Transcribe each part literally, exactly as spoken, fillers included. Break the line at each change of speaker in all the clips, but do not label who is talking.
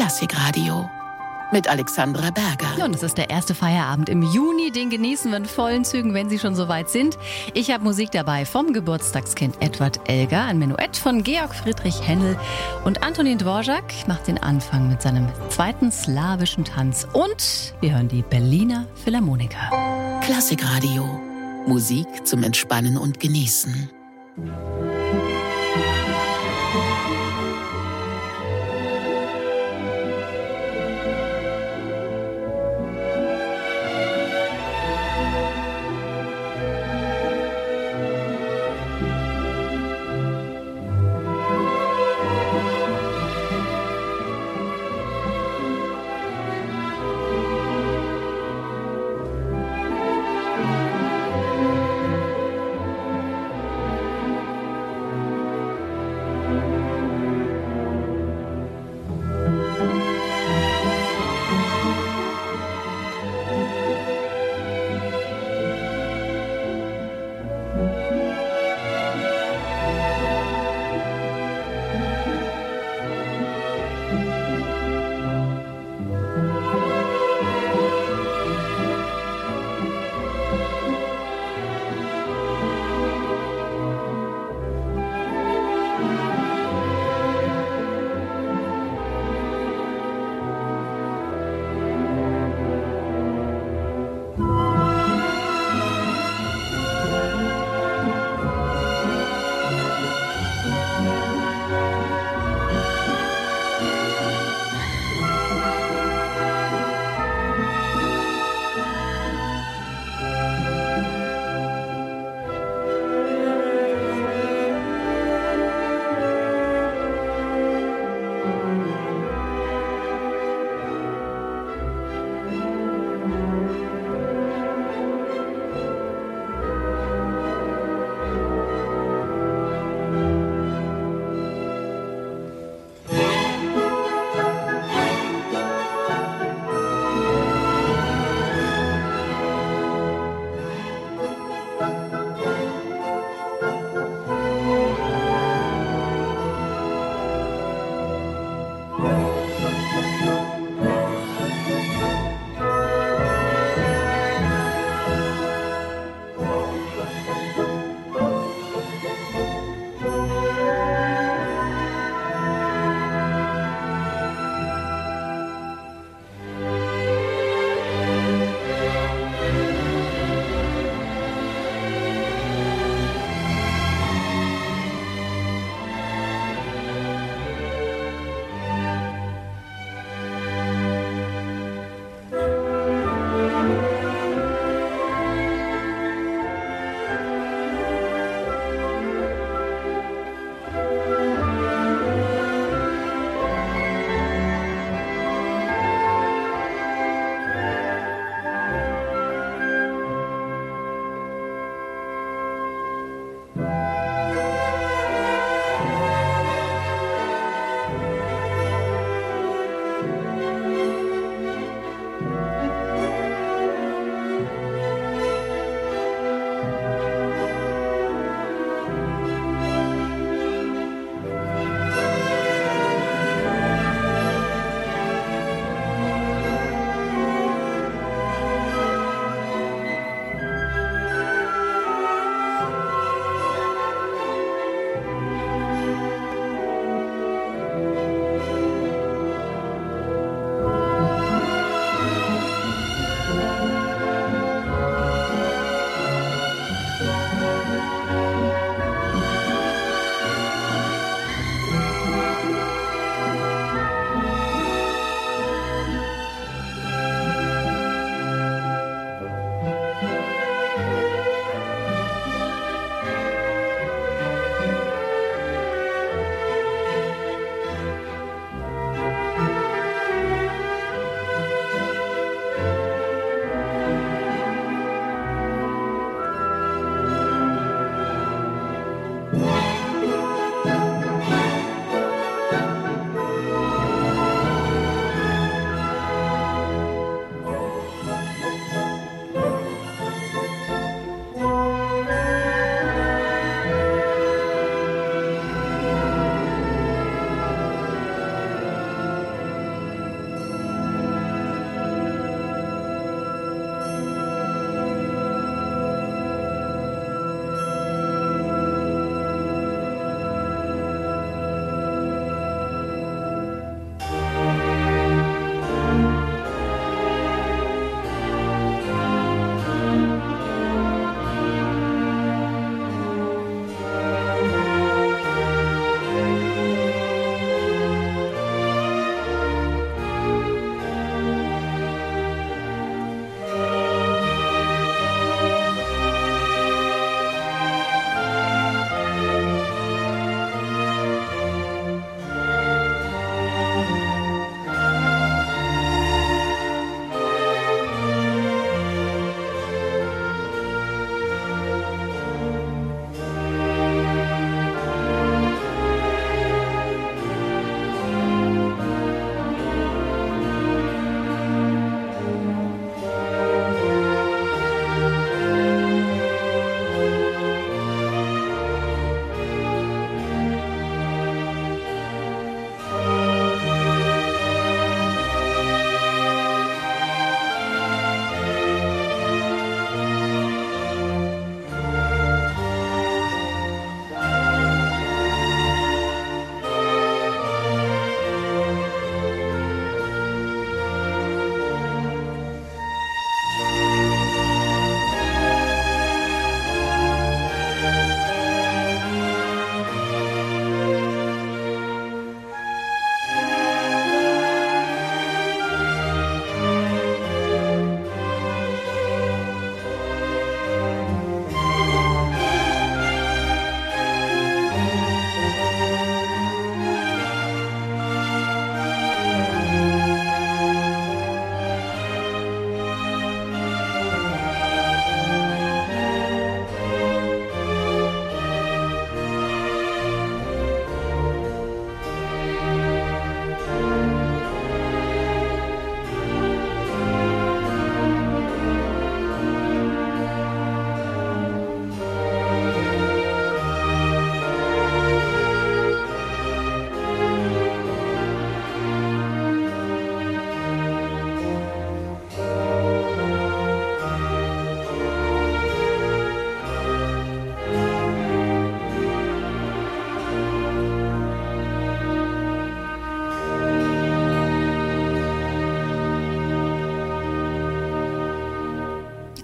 Klassikradio mit Alexandra Berger.
Ja, und es ist der erste Feierabend im Juni. Den genießen wir in vollen Zügen, wenn Sie schon soweit sind. Ich habe Musik dabei vom Geburtstagskind Edward Elgar, ein Menuett von Georg Friedrich Händel, und Antonin Dvorak macht den Anfang mit seinem zweiten slawischen Tanz. Und wir hören die Berliner Philharmoniker.
Klassikradio. Musik zum Entspannen und Genießen.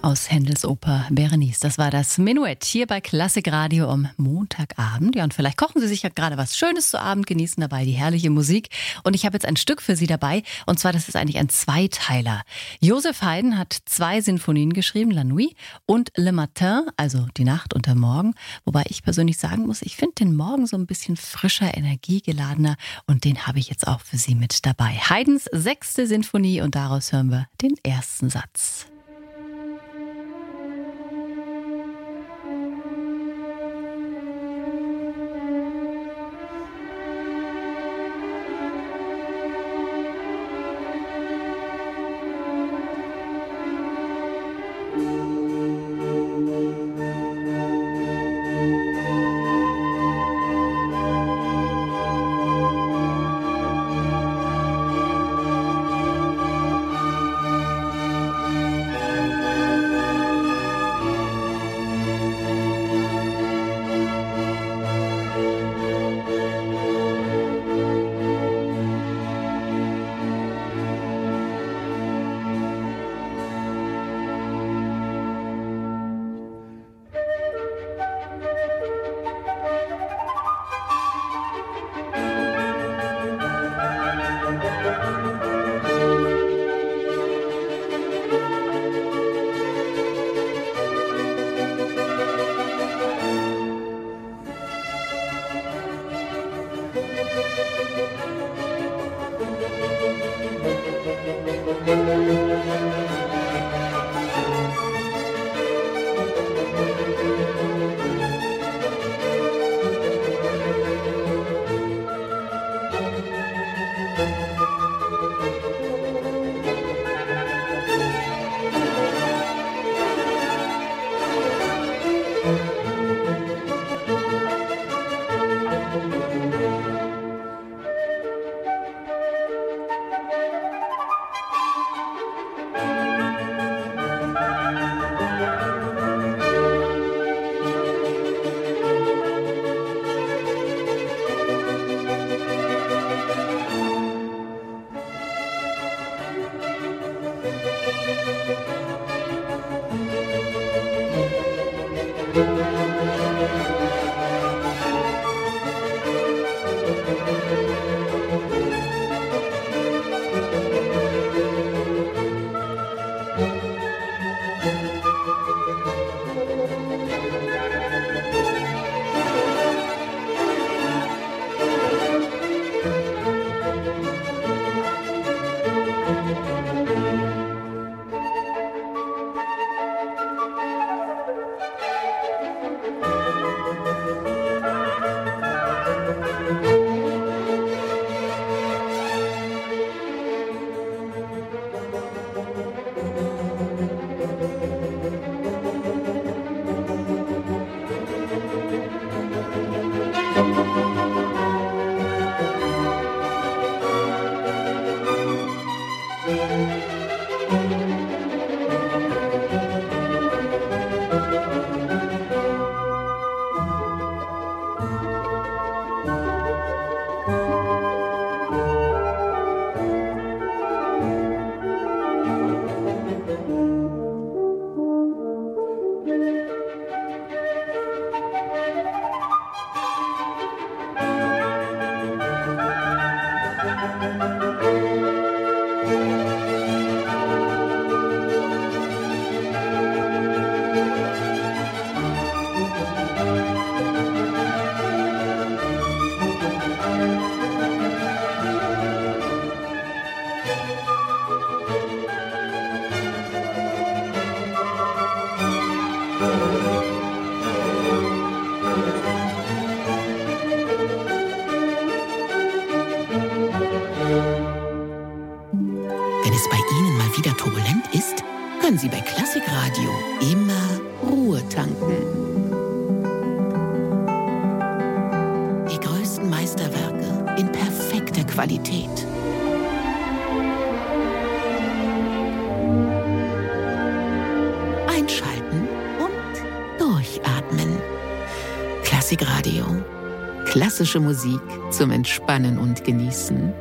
Aus Händels Oper Berenice. Das war das Menuett hier bei Klassikradio am Montagabend. Ja, und vielleicht kochen Sie sich ja gerade was Schönes zu Abend, genießen dabei die herrliche Musik. Und ich habe jetzt ein Stück für Sie dabei. Und zwar, das ist eigentlich ein Zweiteiler. Joseph Haydn hat zwei Sinfonien geschrieben, La Nuit und Le Matin, also die Nacht und der Morgen. Wobei ich persönlich sagen muss, ich finde den Morgen so ein bisschen frischer, energiegeladener. Und den habe ich jetzt auch für Sie mit dabei. Haydns sechste Sinfonie und daraus hören wir den ersten Satz.
Wenn es bei Ihnen mal wieder turbulent ist, können Sie bei Klassikradio immer Ruhe tanken. Die größten Meisterwerke in perfekter Qualität. Einschalten und durchatmen. Klassikradio. Klassische Musik zum Entspannen und Genießen.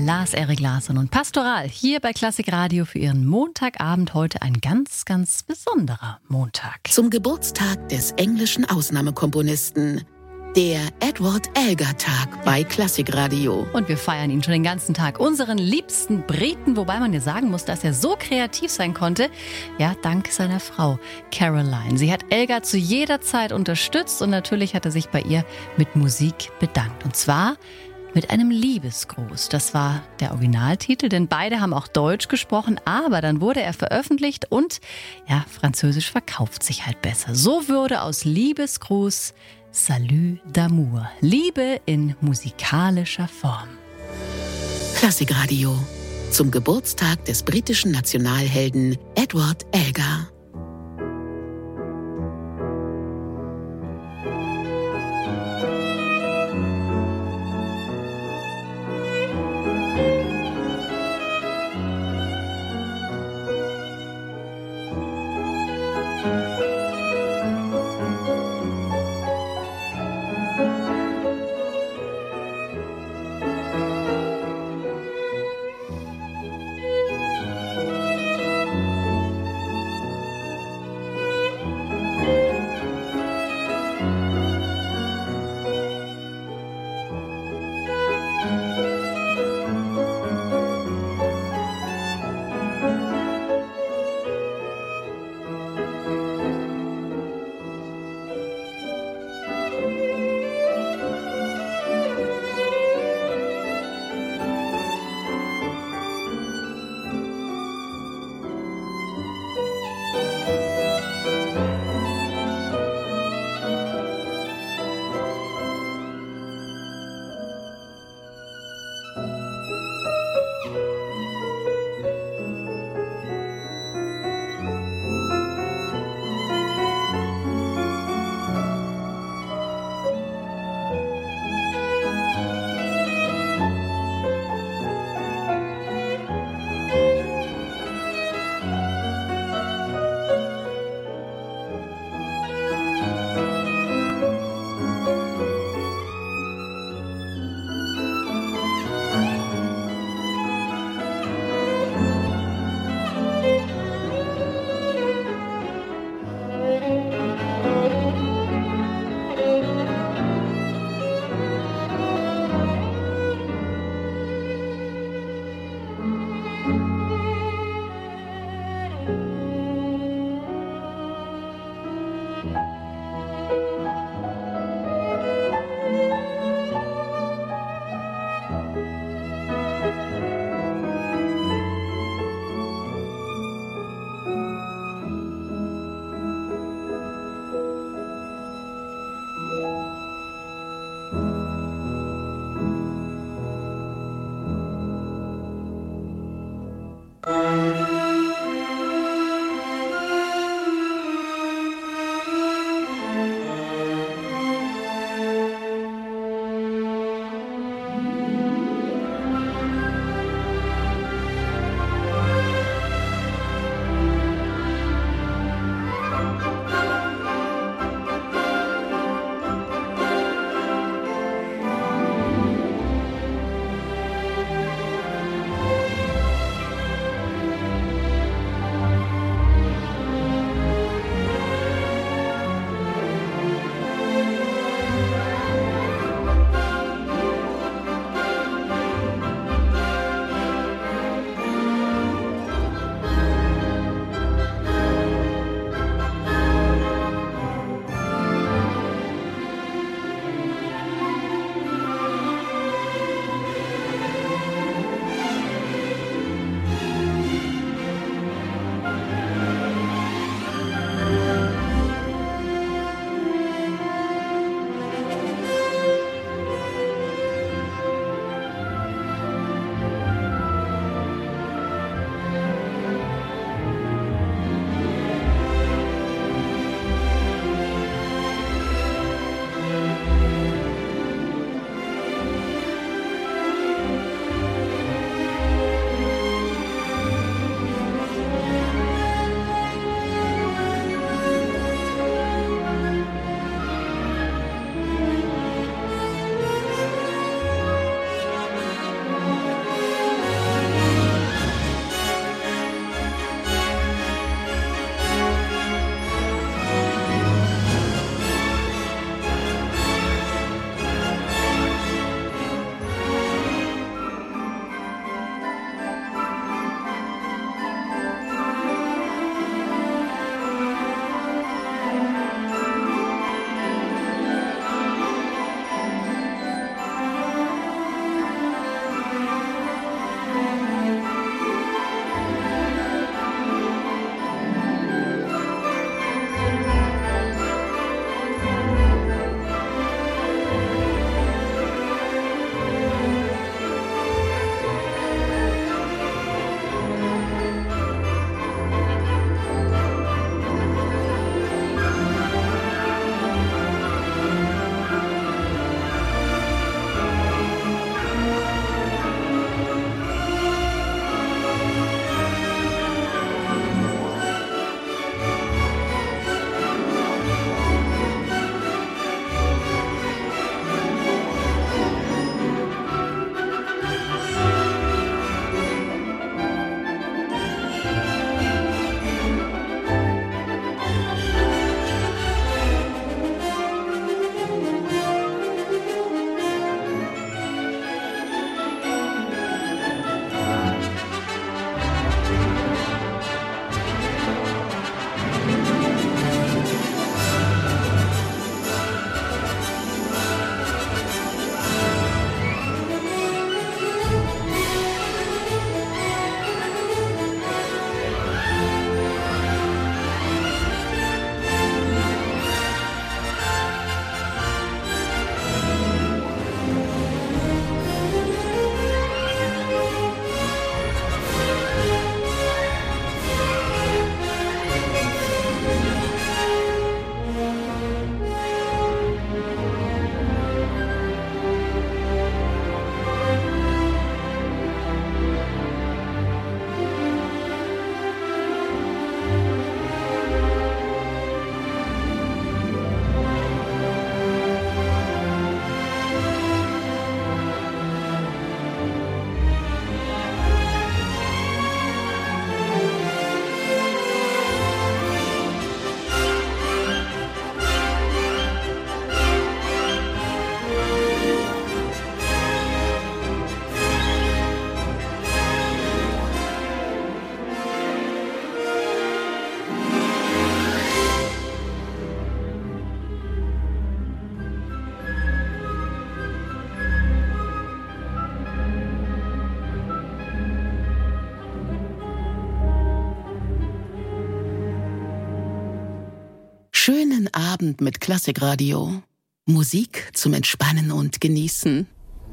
Lars-Erik Larsson und Pastoral hier bei Klassik Radio für Ihren Montagabend. Heute ein ganz, ganz besonderer Montag.
Zum Geburtstag des englischen Ausnahmekomponisten. Der Edward Elgar-Tag bei Klassik Radio.
Und wir feiern ihn schon den ganzen Tag. Unseren liebsten Briten, wobei man ja sagen muss, dass er so kreativ sein konnte. Ja, dank seiner Frau Caroline. Sie hat Elgar zu jeder Zeit unterstützt und natürlich hat er sich bei ihr mit Musik bedankt. Und zwar mit einem Liebesgruß. Das war der Originaltitel, denn beide haben auch Deutsch gesprochen, aber dann wurde er veröffentlicht und ja, Französisch verkauft sich halt besser. So würde aus Liebesgruß Salut d'amour. Liebe in musikalischer Form.
Klassik Radio. Zum Geburtstag des britischen Nationalhelden Edward Elgar. Abend mit Klassikradio. Musik zum Entspannen und Genießen.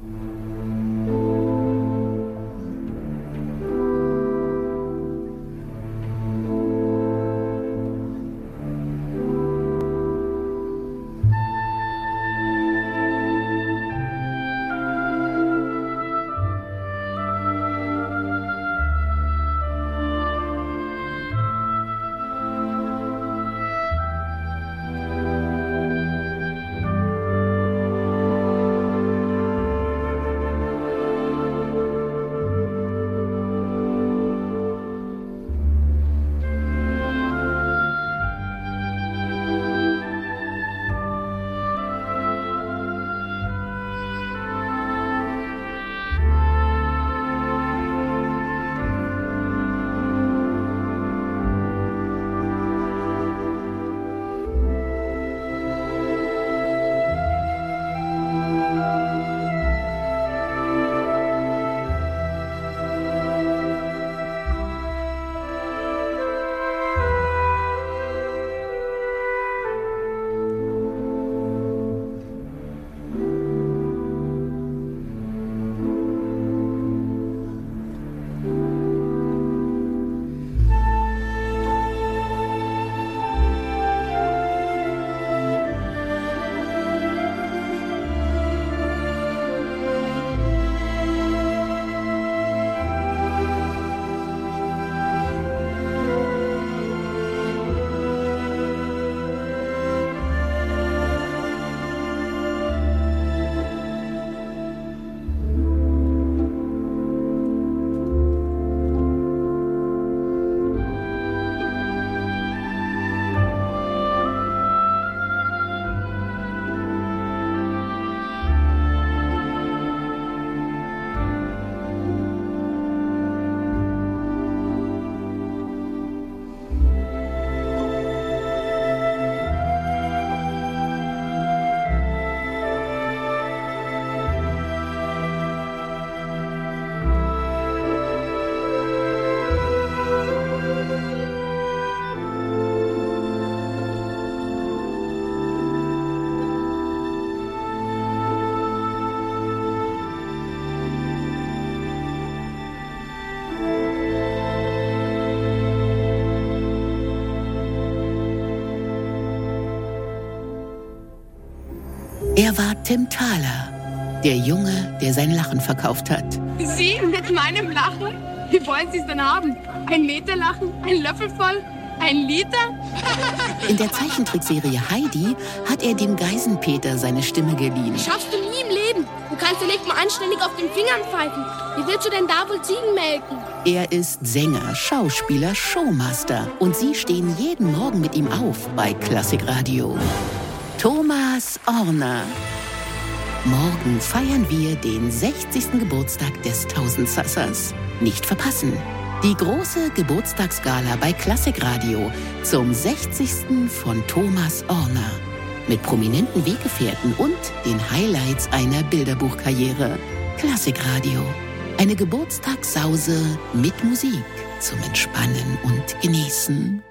Er war Tim Thaler, der Junge, der sein Lachen verkauft hat.
Sie mit meinem Lachen? Wie wollen Sie es denn haben? Ein Meter Lachen? Ein Löffel voll? Ein Liter?
In der Zeichentrickserie Heidi hat er dem Geisenpeter seine Stimme geliehen.
Schaffst du nie im Leben. Du kannst dir nicht mal anständig auf den Fingern pfeifen. Wie willst du denn da wohl Ziegen melken?
Er ist Sänger, Schauspieler, Showmaster. Und sie stehen jeden Morgen mit ihm auf bei Klassikradio. Thomas Orner. Morgen feiern wir den sechzigsten Geburtstag des Tausendsassers. Nicht verpassen. Die große Geburtstagsgala bei Klassikradio zum sechzigsten von Thomas Orner. Mit prominenten Weggefährten und den Highlights einer Bilderbuchkarriere. Klassikradio. Eine Geburtstagssause mit Musik zum Entspannen und Genießen.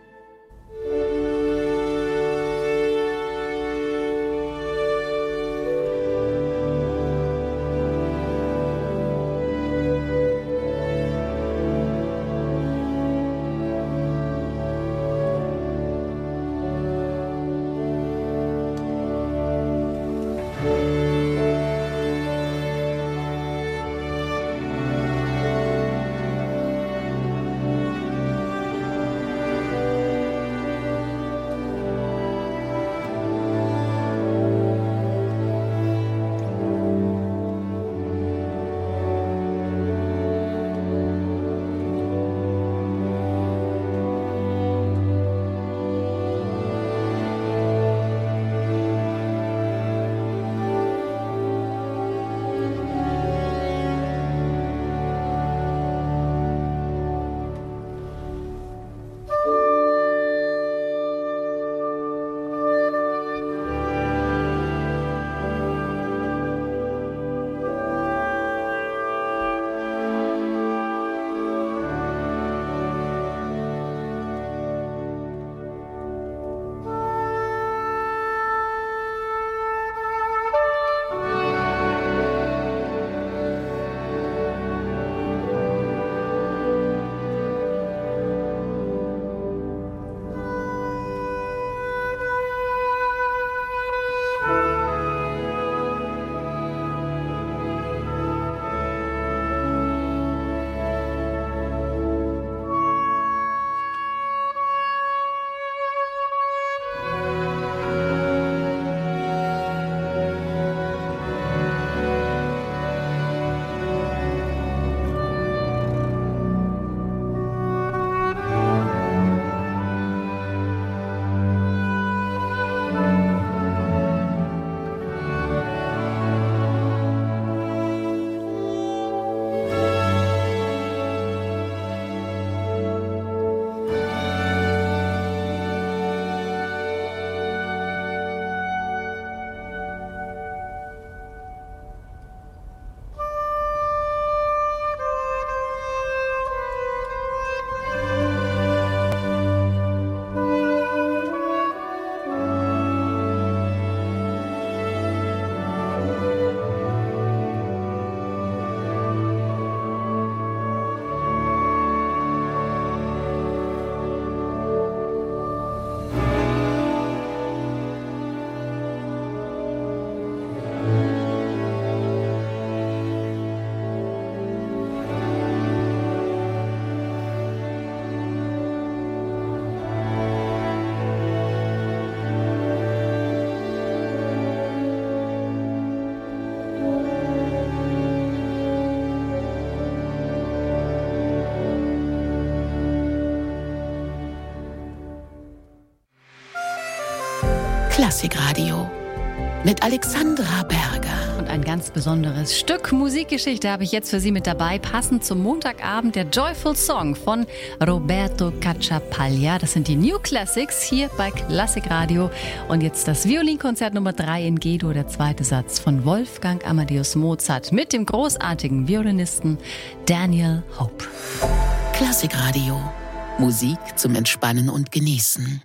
Klassikradio mit Alexandra Berger.
Und ein ganz besonderes Stück Musikgeschichte habe ich jetzt für Sie mit dabei, passend zum Montagabend, der Joyful Song von Roberto Cacciapaglia. Das sind die New Classics hier bei Klassikradio. Und jetzt das Violinkonzert Nummer drei in G-Dur, der zweite Satz von Wolfgang Amadeus Mozart mit dem großartigen Violinisten Daniel Hope.
Klassikradio. Musik zum Entspannen und Genießen.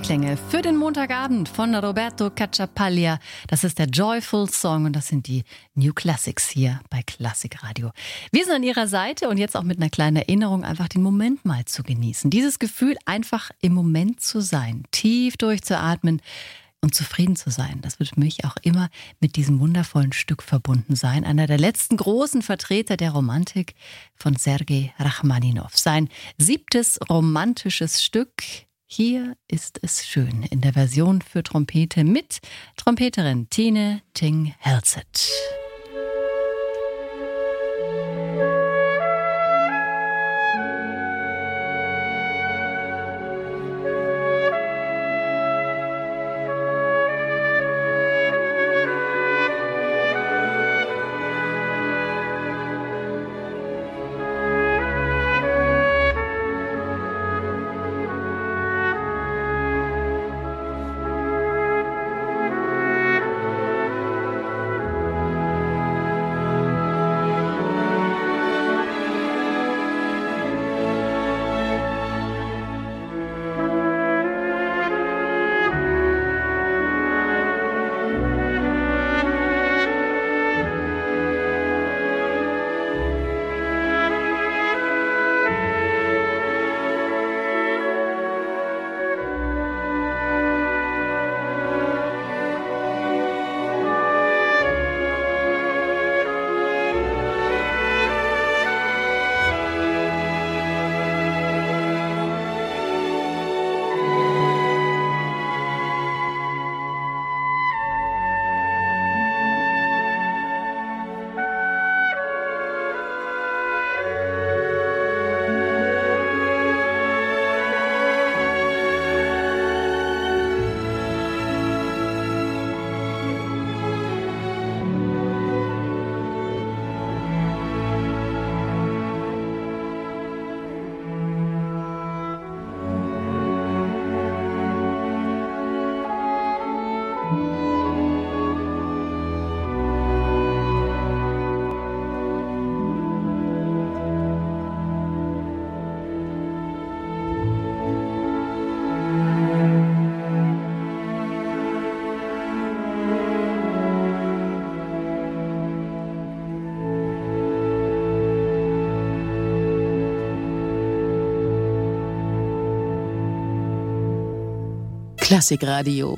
G-Klänge für den Montagabend von Roberto Cacciapaglia. Das ist der Joyful Song und das sind die New Classics hier bei Klassik Radio. Wir sind an Ihrer Seite und jetzt auch mit einer kleinen Erinnerung, einfach den Moment mal zu genießen. Dieses Gefühl, einfach im Moment zu sein, tief durchzuatmen und zufrieden zu sein. Das wird für mich auch immer mit diesem wundervollen Stück verbunden sein. Einer der letzten großen Vertreter der Romantik von Sergei Rachmaninow. Sein siebtes romantisches Stück. Hier ist es schön in der Version für Trompete mit Trompeterin Tine Thing Helseth.
Klassik Radio.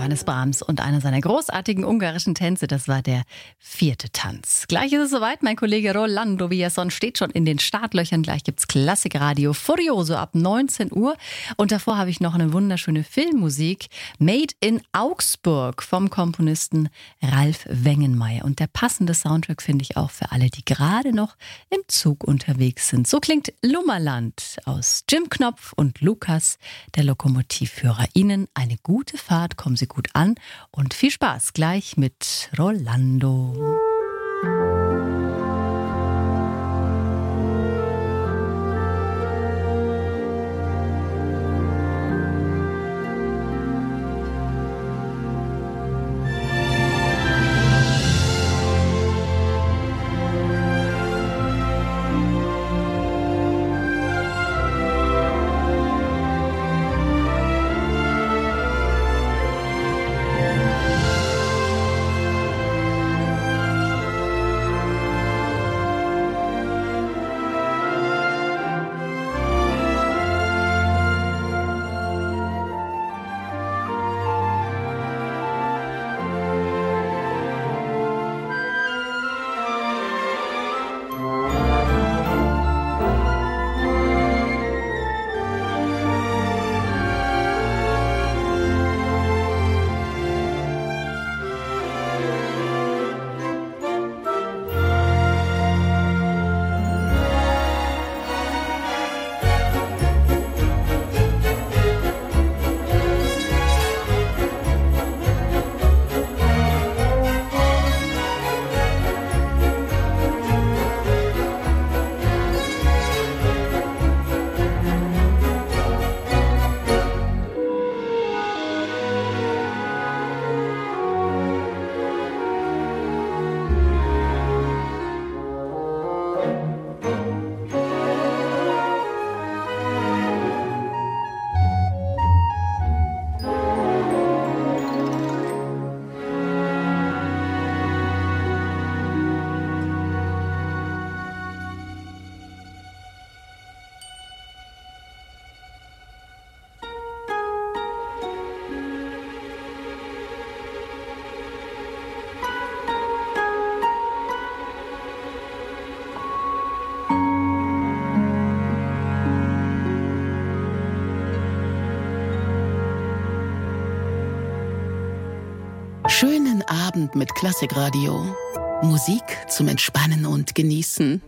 Johannes Brahms und einer seiner großartigen ungarischen Tänze, das war der vierte Tanz. Gleich ist es soweit, mein Kollege Rolando Villazón steht schon in den Startlöchern. Gleich gibt's Klassikradio Furioso ab neunzehn Uhr und davor habe ich noch eine wunderschöne Filmmusik, Made in Augsburg vom Komponisten Ralf Wengenmeier. Und der passende Soundtrack finde ich auch für alle, die gerade noch im Zug unterwegs sind. So klingt Lummerland aus Jim Knopf und Lukas, der Lokomotivführer. Ihnen eine gute Fahrt, kommen Sie gut an und viel Spaß gleich mit Rolando.
Schönen Abend mit Klassikradio. Musik zum Entspannen und Genießen.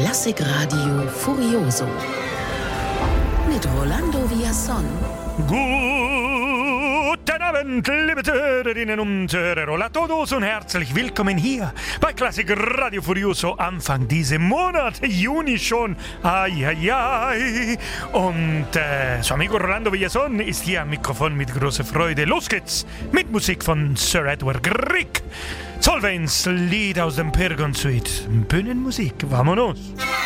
Klassikradio Furioso mit Rolando Villazón.
Guten Abend, liebe Hörerinnen und Hörer, hola a todos und herzlich willkommen hier bei Klassik Radio Furioso Anfang dieses Monat, Juni schon, ai ai ai. Und äh, su amigo Rolando Villazón ist hier am Mikrofon mit großer Freude. Los geht's mit Musik von Sir Edward Grieg. Solveig's Lied aus dem Pyrgon Suite. Bühnenmusik, vámonos.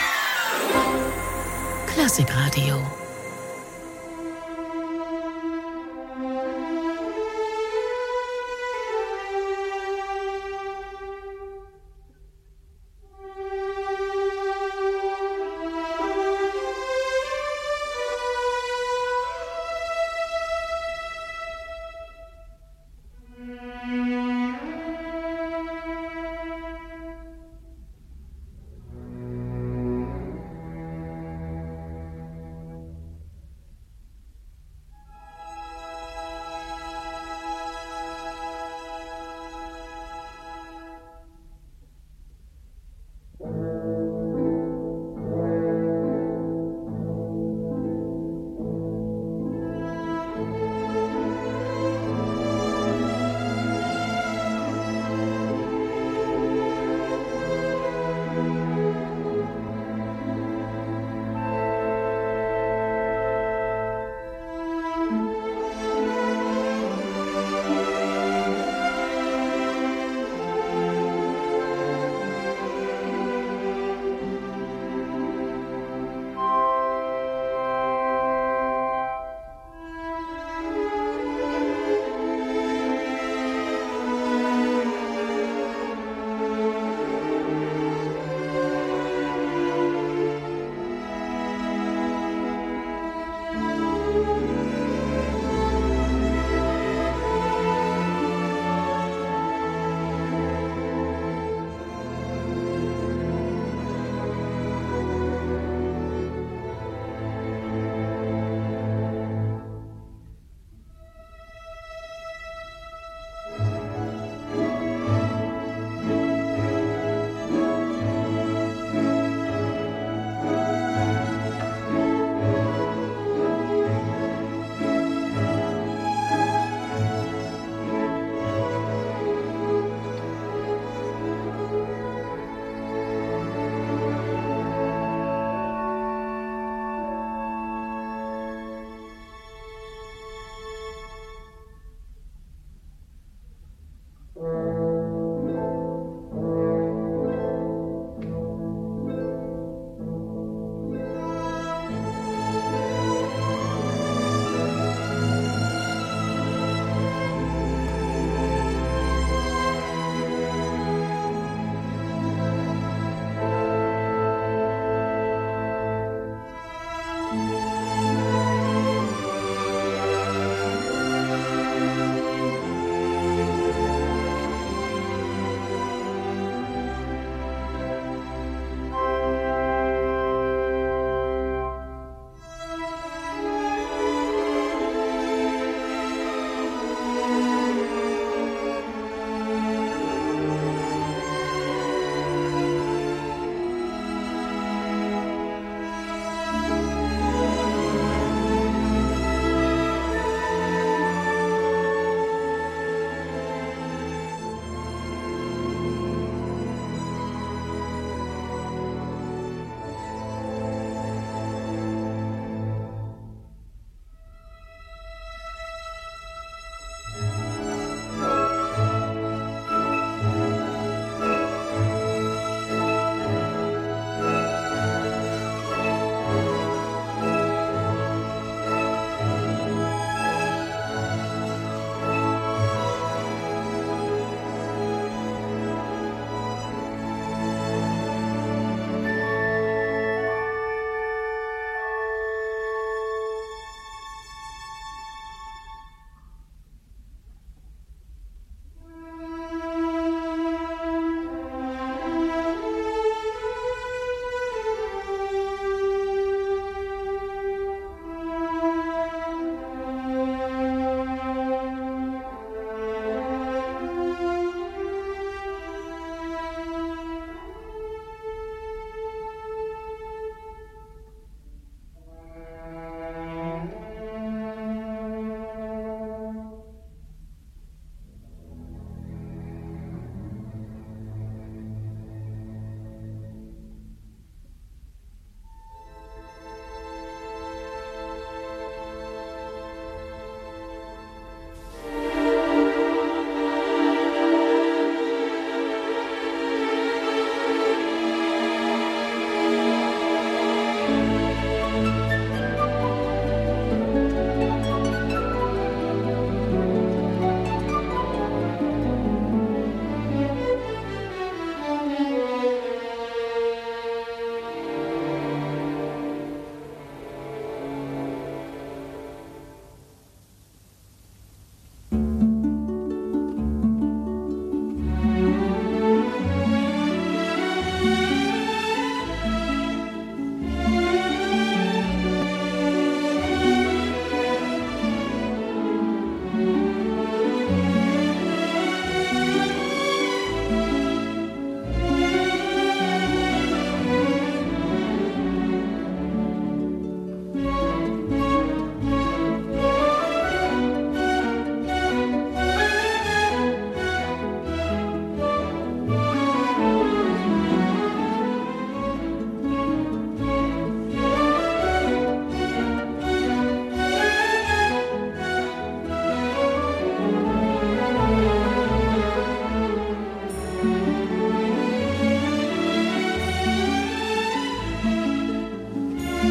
Klassikradio.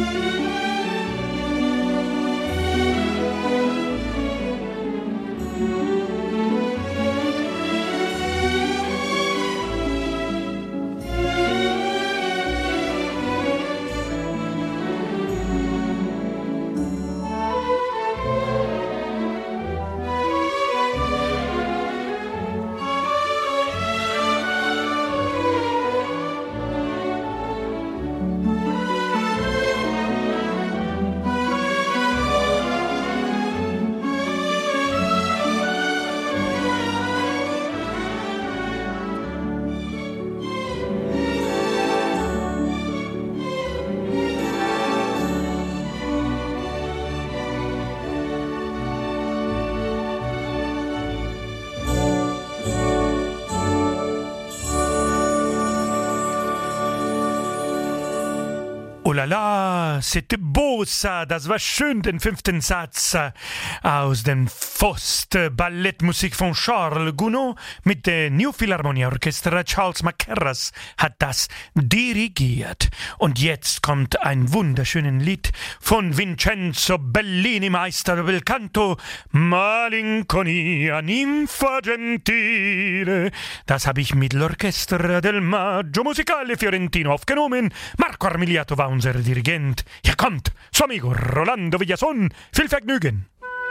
Oh la la, c'était beau ça, das war schön, den fünften Satz aus dem Faust Ballettmusik von Charles Gounod mit der New Philharmonia Orchestra. Charles Mackerras hat das dirigiert. Und jetzt kommt ein wunderschönes Lied von Vincenzo Bellini, Meister del Canto, Malinconia, Ninfa Gentile. Das habe ich mit l'Orchestra del Maggio Musicale Fiorentino aufgenommen. Marco Armigliato war unser Dirigent. Hier kommt su amigo Rolando Villazón. Viel Vergnügen.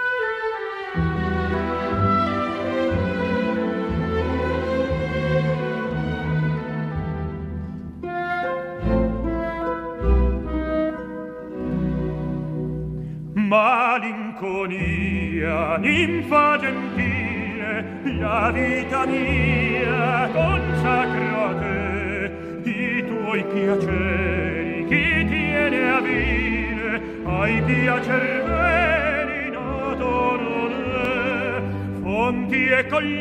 Malinconia, ninfa gentile, la vita mia consacro a te, i tuoi piaceri, chi tiene a vile, ai piacer veri noto non è, fonti e colli